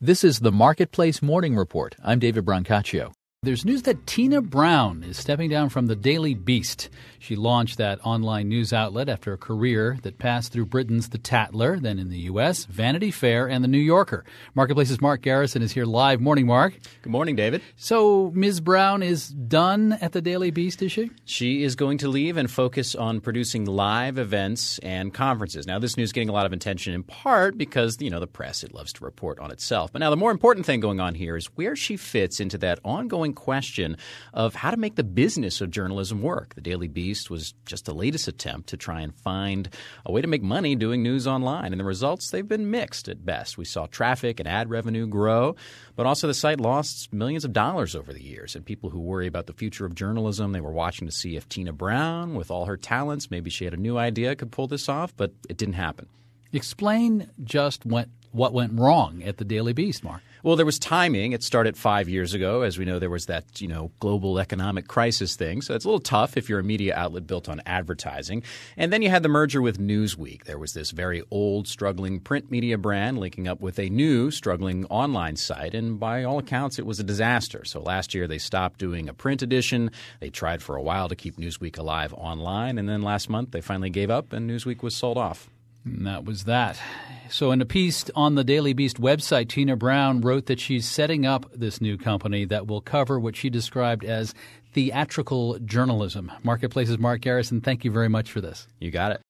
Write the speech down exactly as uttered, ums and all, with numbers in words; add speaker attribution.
Speaker 1: This is the Marketplace Morning Report. I'm David Brancaccio. There's news that Tina Brown is stepping down from the Daily Beast. She launched that online news outlet after a career that passed through Britain's The Tatler, then in the U S, Vanity Fair, and The New Yorker. Marketplace's Mark Garrison is here live. Morning, Mark.
Speaker 2: Good morning, David.
Speaker 1: So Miz Brown is done at the Daily Beast, is she?
Speaker 2: She is going to leave and focus on producing live events and conferences. Now, this news is getting a lot of attention in part because, you know, the press, it loves to report on itself. But now the more important thing going on here is where she fits into that ongoing question of how to make the business of journalism work. The Daily Beast was just the latest attempt to try and find a way to make money doing news online. And the results, they've been mixed at best. We saw traffic and ad revenue grow, but also the site lost millions of dollars over the years. And people who worry about the future of journalism, they were watching to see if Tina Brown, with all her talents, maybe she had a new idea, could pull this off, but it didn't happen.
Speaker 1: Explain just what, what went wrong at the Daily Beast, Mark.
Speaker 2: Well, there was timing. It started five years ago. As we know, there was that, you know, global economic crisis thing. So it's a little tough if you're a media outlet built on advertising. And then you had the merger with Newsweek. There was this very old, struggling print media brand linking up with a new, struggling online site. And by all accounts, it was a disaster. So last year, they stopped doing a print edition. They tried for a while to keep Newsweek alive online. And then last month, they finally gave up and Newsweek was sold off.
Speaker 1: And that was that. So in a piece on the Daily Beast website, Tina Brown wrote that she's setting up this new company that will cover what she described as theatrical journalism. Marketplace's Mark Garrison, thank you very much for this.
Speaker 2: You got it.